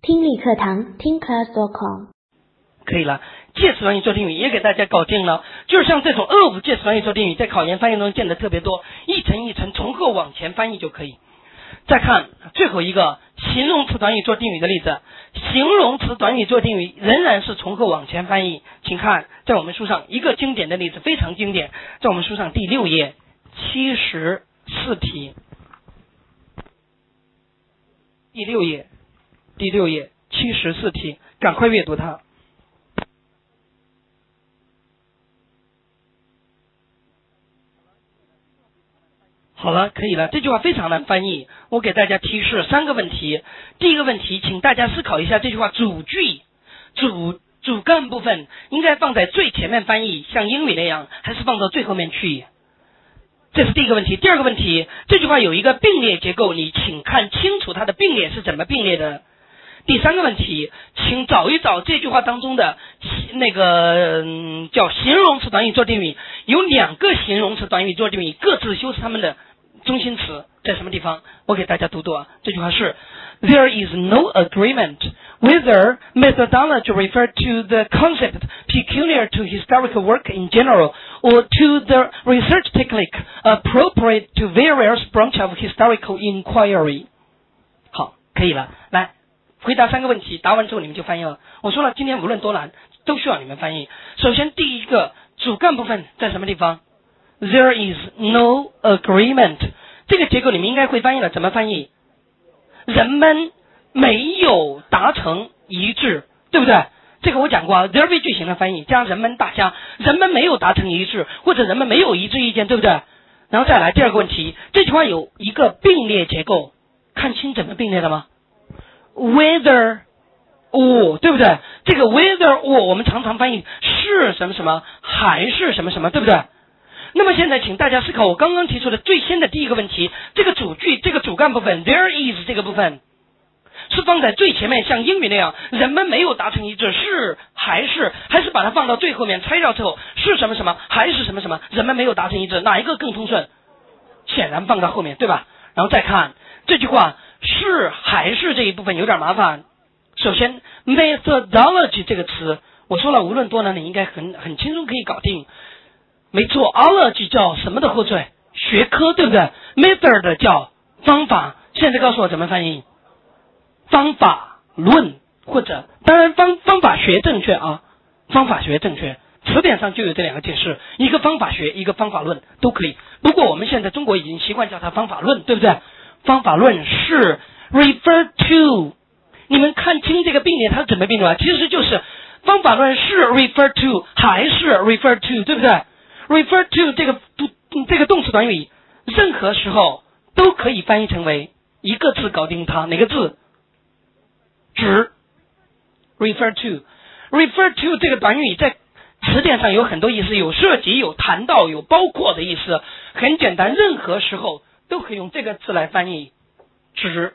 听力课堂听 class.com 可以了，介词短语做定语也给大家搞定了。就是像这种of介词短语做定语，在考研翻译中见得特别多，一层一层从后往前翻译就可以。再看最后一个形容词短语做定语的例子，形容词短语做定语仍然是从后往前翻译。请看在我们书上一个经典的例子，非常经典，在我们书上第6页74题，第六页74题，赶快阅读它。好了，可以了，这句话非常难翻译，我给大家提示3个问题。第一个问题，请大家思考一下这句话主句主干部分应该放在最前面翻译，像英语那样，还是放到最后面去？这是第一个问题。第二个问题，这句话有一个并列结构，你请看清楚它的并列是怎么并列的。第三个问题，请找一找这句话当中的叫形容词短语做定语，有2个形容词短语做定语，各自修饰它们的中心词在什么地方？我给大家读啊，这句话是 There is no agreement whether methodology referred to the concept peculiar to historical work in general or to the research technique appropriate to various branches of historical inquiry。 好，可以了，来回答3个问题，答完之后你们就翻译了。我说了，今天无论多难都需要你们翻译。首先第一个主干部分在什么地方？ There is no agreement， 这个结构你们应该会翻译了，怎么翻译？人们没有达成一致，对不对？这个我讲过啊 ，there 为句型的翻译加人们大家，人们没有达成一致，或者人们没有一致意见，对不对？然后再来第二个问题，这句话有一个并列结构，看清怎么并列的吗？ Whether or， 对不对？这个 whether or 我们常常翻译是什么什么还是什么什么，对不对？那么现在请大家思考我刚刚提出的最先的第一个问题，这个主句这个主干部分 there is 这个部分是放在最前面，像英语那样人们没有达成一致，是还是把它放到最后面，拆掉之后是什么什么还是什么什么，人们没有达成一致，哪一个更通顺？显然放到后面，对吧？然后再看这句话是还是这一部分有点麻烦。首先 methodology 这个词我说了，无论多难你应该很轻松可以搞定。没错 ology 叫什么的后缀？学科，对不对？ method 叫方法，现在告诉我怎么翻译？方法论，或者当然方法学正确啊，方法学正确，词典上就有这2个解释，一个方法学，一个方法论都可以。不过我们现在中国已经习惯叫它方法论，对不对？方法论是 refer to， 你们看清这个并列它怎么并列？其实就是方法论是 refer to 还是 refer to， 对不对？ refer to 这个动词短语任何时候都可以翻译成为一个字搞定它，哪个字？指 refer to 这个短语在词典上有很多意思，有涉及，有谈到，有包括的意思。很简单，任何时候都可以用这个字来翻译指，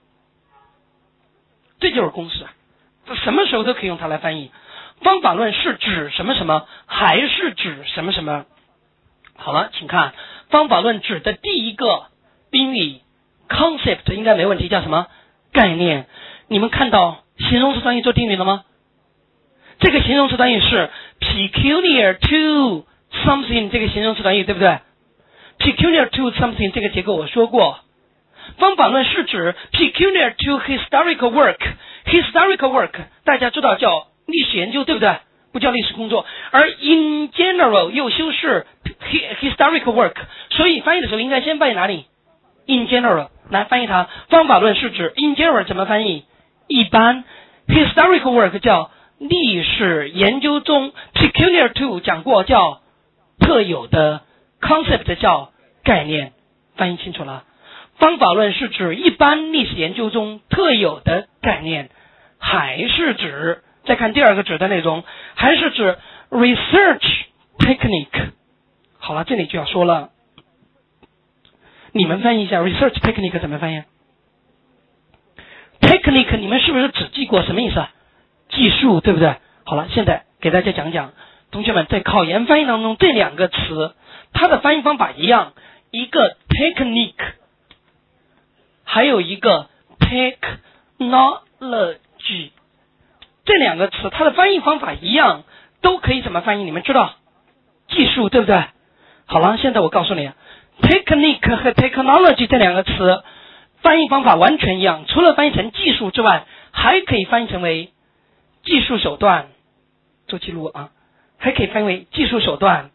这就是公式，什么时候都可以用它来翻译。方法论是指什么什么还是指什么什么？好了，请看方法论指的第一个宾语 concept 应该没问题，叫什么？概念。你们看到形容词短语做定语了吗？这个形容词短语是 peculiar to something， 这个形容词短语对不对？ peculiar to something 这个结构我说过。方法论是指 peculiar to historical work， 大家知道叫历史研究，对不对？不叫历史工作。而 in general 又修饰 historical work， 所以翻译的时候应该先翻译哪里？ in general， 来翻译它。方法论是指 in general 怎么翻译？一般。 historical work 叫历史研究中， peculiar to 讲过叫特有的， concept 叫概念。翻译清楚了？方法论是指一般历史研究中特有的概念，还是指，再看第二个指的内容，还是指 research technique。 好了，这里就要说了，你们翻译一下 research technique 怎么翻译？ technique 你们是不是只记过什么意思啊？技术，对不对？好了，现在给大家讲讲，同学们在考研翻译当中这2个词它的翻译方法一样，一个 technique， 还有一个 technology， technology 这两个词，它的翻译方法一样，都可以怎么翻译？你们知道？技术，对不对？好了，现在我告诉你 ，technique 和 technology 这两个词翻译方法完全一样，除了翻译成技术之外，还可以翻译成为技术手段。做记录啊，还可以翻译为技术手段，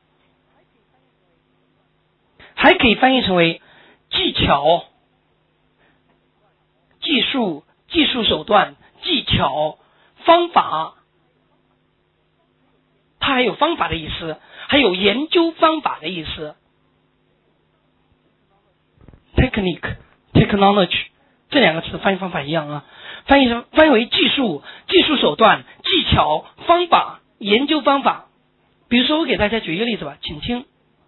还可以翻译成为技巧、技术手段、技巧、方法。它还有方法的意思，还有研究方法的意思。technique、technology 这两个词翻译方法一样啊，翻译为技术手段、技巧、方法、研究方法。比如说，我给大家举一个例子吧，请听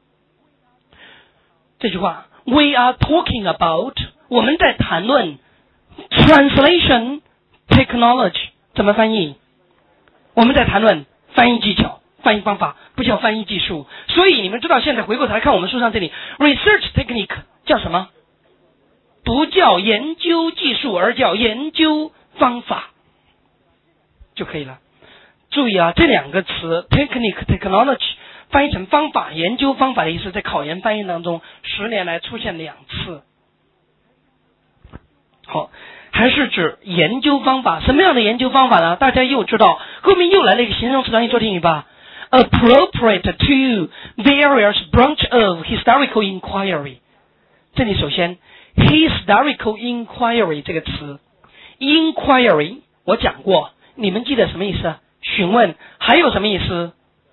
这句话 ：We are talking about， 我们在谈论 translation technology 怎么翻译？我们在谈论翻译技巧、翻译方法，不叫翻译技术。所以你们知道，现在回过头来看我们书上这里 research technique 叫什么？不叫研究技术，而叫研究方法就可以了。注意啊，这两个词 technique technology 翻译成方法、研究方法的意思，在考研翻译当中10年来出现2次。好，还是指研究方法。什么样的研究方法呢？大家又知道，后面又来了一个形容词当一做定语吧。Appropriate to various branch of historical inquiry。这里首先 historical inquiry 这个词 ，inquiry 我讲过，你们记得什么意思啊？询问。还有什么意思？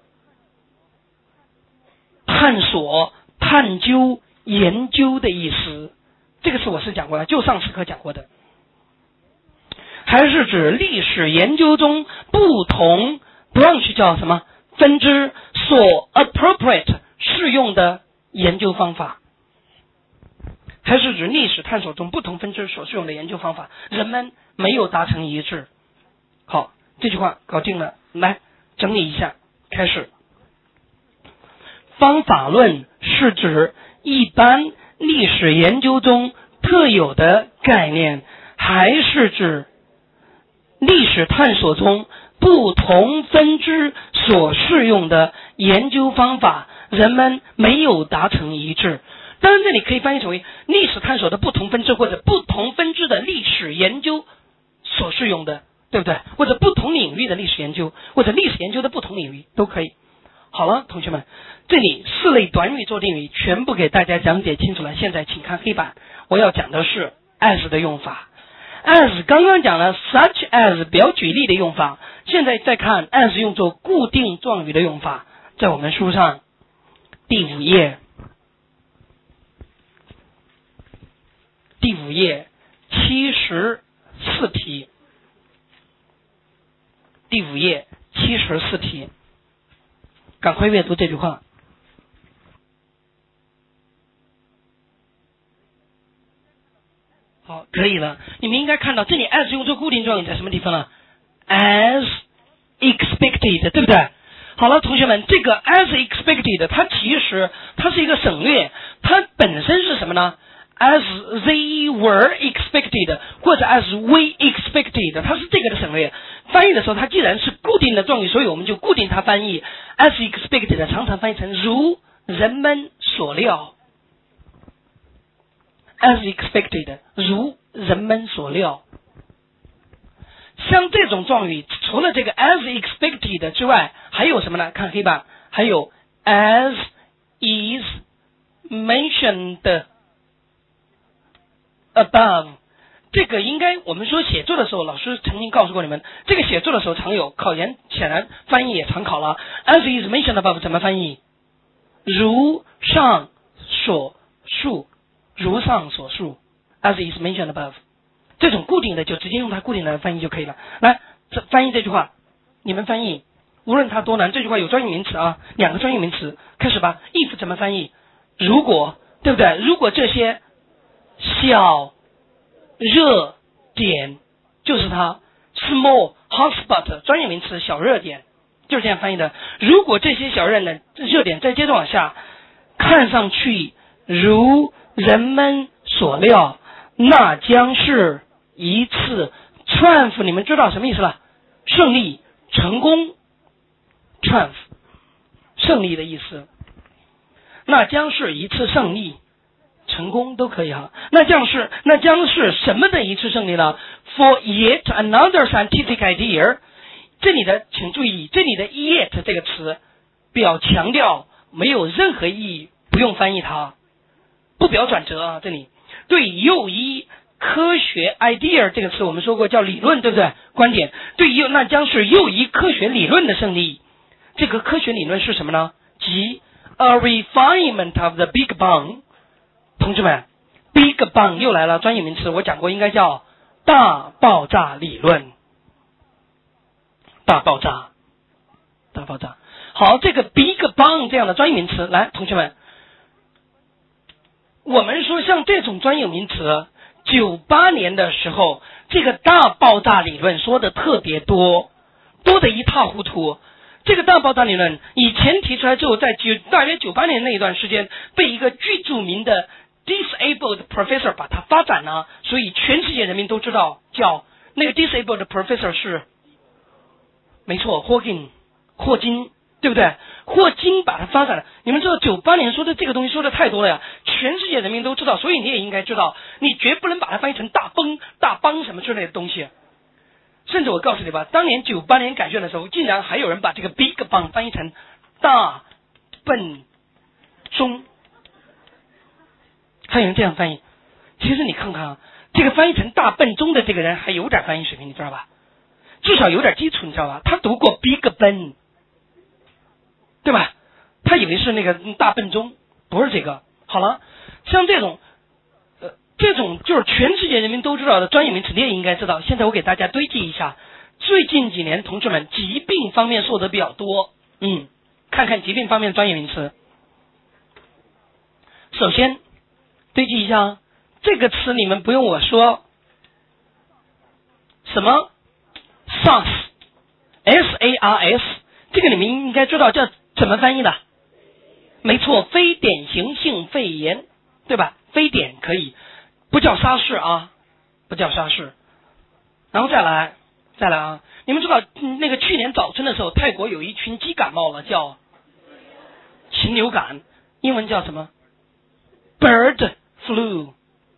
探索、探究、研究的意思。这个词我是讲过了，就上次课讲过的。还是指历史研究中不同 branch 叫什么分支所 appropriate 适用的研究方法。还是指历史探索中不同分支所适用的研究方法，人们没有达成一致。好，这句话搞定了，来整理一下，开始。方法论是指一般历史研究中特有的概念，还是指历史探索中不同分支所适用的研究方法，人们没有达成一致。当然这里可以翻译成为历史探索的不同分支，或者不同分支的历史研究所适用的，对不对？或者不同领域的历史研究，或者历史研究的不同领域都可以。好了，同学们，这里4类短语做定语全部给大家讲解清楚了。现在请看黑板，我要讲的是 as 的用法。as 刚刚讲了 such as 表举例的用法，现在再看 as 用作固定状语的用法，在我们书上第5页74题，第5页74题，赶快阅读这句话。好，可以了。你们应该看到这里 as 用作固定状语在什么地方呢？ as expected， 对不对？好了，同学们，这个 as expected 它是一个省略，它本身是什么呢？ as they were expected 或者 as we expected， 它是这个的省略。翻译的时候它既然是固定的状语，所以我们就固定它翻译。 as expected 常常翻译成如人们所料， as expected 如人们所料。像这种状语除了这个 as expected 之外，还有什么呢？看黑板，还有 as is mentioned above， 这个应该我们说写作的时候，老师曾经告诉过你们，这个写作的时候常有，考研显然翻译也常考了。as is mentioned above 怎么翻译？如上所述，如上所述 as is mentioned above， 这种固定的就直接用它固定的翻译就可以了。来，翻译这句话，你们翻译，无论它多难，这句话有专有名词啊，2个专有名词，开始吧。if 怎么翻译？如果，对不对？如果这些小热点就是它 small hotspot 专业名词，小热点就是这样翻译的。如果这些小热点再接着往下，看上去如人们所料，那将是一次 triumph 你们知道什么意思了？胜利、成功 ，triumph 胜利的意思。那将是一次胜利，成功都可以哈。那将是什么的一次胜利呢 ？For yet another scientific idea， 这里的请注意，这里的 yet 这个词表强调没有任何意义，不用翻译它，不表转折啊。这里对又一科学 idea 这个词我们说过叫理论，对不对？观点对又那将是又一科学理论的胜利。这个科学理论是什么呢？即 a refinement of the Big Bang。同志们 ，Big Bang 又来了，专业名词我讲过，应该叫大爆炸理论。大爆炸。好，这个 Big Bang 这样的专业名词，来，同学们，我们说像这种专有名词，98年的时候，这个大爆炸理论说的特别多得一塌糊涂。这个大爆炸理论以前提出来之后，在大约98年那一段时间，被一个巨著名的 disabled professor 把它发展了，所以全世界人民都知道，叫那个 disabled professor 是，没错，霍金，对不对？霍金把它发展了。你们知道98年说的这个东西说的太多了呀，全世界人民都知道，所以你也应该知道，你绝不能把它翻译成大邦什么之类的东西。甚至我告诉你吧，当年98年改卷的时候，竟然还有人把这个 Big Bang 翻译成大笨钟，还有人这样翻译。其实你看看啊，这个翻译成大笨钟的这个人还有点翻译水平，你知道吧？至少有点基础，你知道吧？他读过 Big Bang， 对吧？他以为是那个大笨钟，不是这个。好了，像这种就是全世界人民都知道的专业名词，你也应该知道。现在我给大家堆积一下，最近几年同志们疾病方面说的比较多，看看疾病方面的专业名词。首先堆积一下，这个词你们不用我说，什么 SARS， 这个你们应该知道叫怎么翻译的？没错，非典型性肺炎，对吧？非典可以。不叫沙士啊，不叫沙士。然后再来啊！你们知道那个去年早春的时候，泰国有一群鸡感冒了，叫禽流感，英文叫什么 ？Bird flu。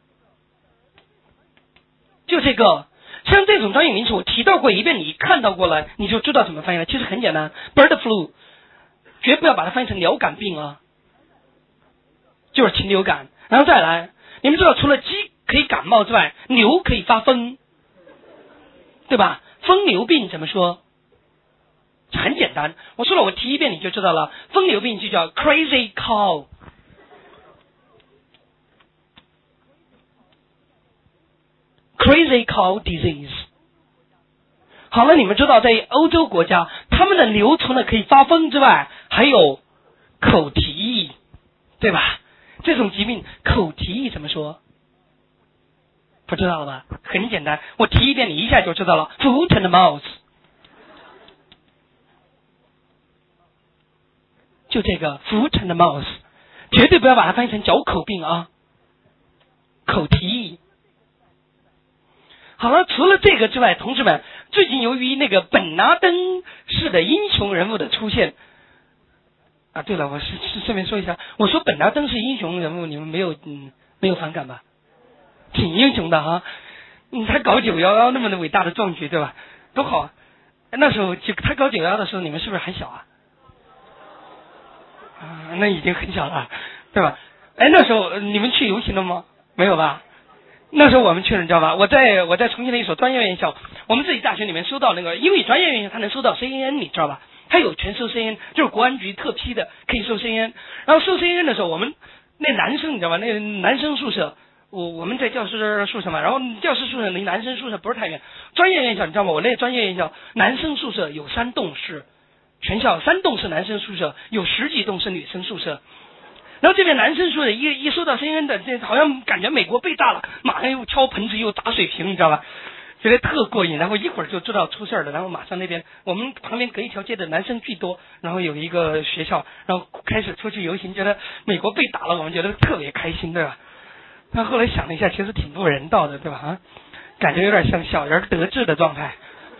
就这个，像这种专业名词我提到过一遍，你看到过了，你就知道怎么翻译了。其实很简单 ，bird flu， 绝不要把它翻译成鸟感病啊，就是禽流感。然后再来。你们知道除了鸡可以感冒之外，牛可以发疯，对吧？疯牛病怎么说？很简单，我说了，我提一遍你就知道了。疯牛病就叫 crazy cow，crazy cow disease。好了，你们知道在欧洲国家，他们的牛除了可以发疯之外，还有口蹄疫，对吧？这种疾病口蹄疫怎么说？不知道了吧？很简单，我提一遍你一下就知道了。Foot and mouth， 就这个 foot and mouth， 绝对不要把它翻译成脚口病啊，口蹄疫。好了，除了这个之外，同志们，最近由于那个本拉登式的英雄人物的出现。啊，对了，我顺便说一下，我说本拉登是英雄人物，你们没有反感吧？挺英雄的哈，他搞911那么的伟大的壮举，对吧？多好啊！那时候他搞911的时候，你们是不是还小啊？啊，那已经很小了，对吧？哎，那时候你们去游行了吗？没有吧？那时候我们去了，你知道吧？我在重庆的一所专业院校，我们自己大学里面收到那个英语专业院校，它能收到 CNN， 你知道吧？它有全收 CNN， 就是国安局特批的，可以收 CNN。然后收 CNN 的时候，我们那男生你知道吧？那个男生宿舍，我们在教室宿舍嘛，然后教室宿舍离男生宿舍不是太远。专业院校你知道吗？我那个专业院校男生宿舍有3栋是全校3栋是男生宿舍，有10几栋是女生宿舍。然后这边男生宿舍一收到 CNN 的，这好像感觉美国被炸了，马上又敲盆子又打水瓶，你知道吧？觉得特过瘾，然后一会儿就知道出事了，然后马上那边我们旁边隔一条街的男生巨多，然后有一个学校，然后开始出去游行，觉得美国被打了，我们觉得特别开心，对吧？但后来想了一下，其实挺不人道的，对吧？ 感觉有点像小人得志的状态。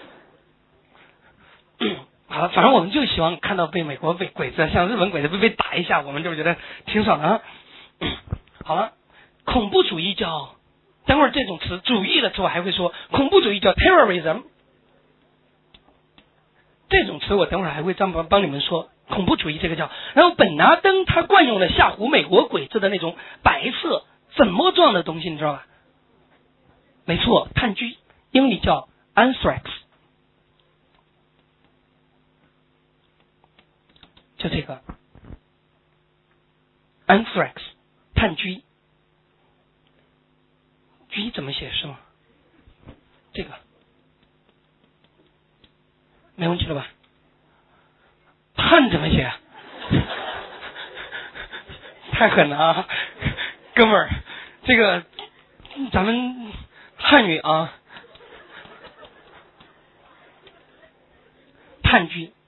好了，反正我们就希望看到被美国鬼子像日本鬼子被打一下，我们就觉得挺爽的啊。好了，恐怖主义叫，等会儿这种词主义的词我还会说，恐怖主义叫 terrorism， 这种词我等会儿还会帮你们说。恐怖主义这个叫，然后本拿登他惯用了吓唬美国鬼子的那种白色粉末状的东西，你知道吧？没错，炭疽，英语叫 anthrax， 就这个 anthrax， 炭疽，疽怎么写是吗？这个没问题了吧？炭怎么写？太狠了啊，哥们儿，这个咱们汉语啊，炭疽